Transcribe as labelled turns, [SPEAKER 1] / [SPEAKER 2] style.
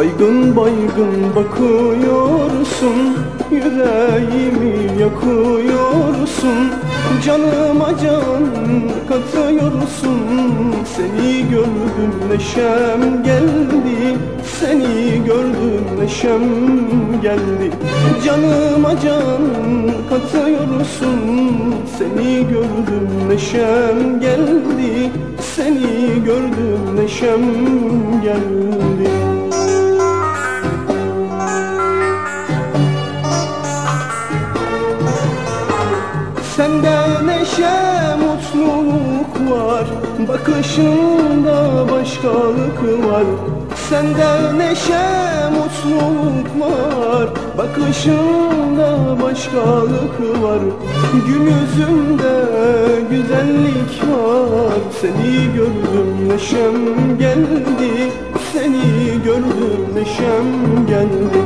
[SPEAKER 1] Baygın baygın bakıyorsun, yüreğimi yakıyorsun. Canıma can katıyorsun. Seni gördüm neşem geldi, seni gördüm neşem geldi. Canıma can katıyorsun. Seni gördüm neşem geldi, seni gördüm neşem geldi. Sende neşe, mutluluk var, bakışında başkalık var. Sende neşe, mutluluk var, bakışında başkalık var. Gül yüzünde güzellik var. Seni gördüm neşem geldi, seni gördüm neşem geldi.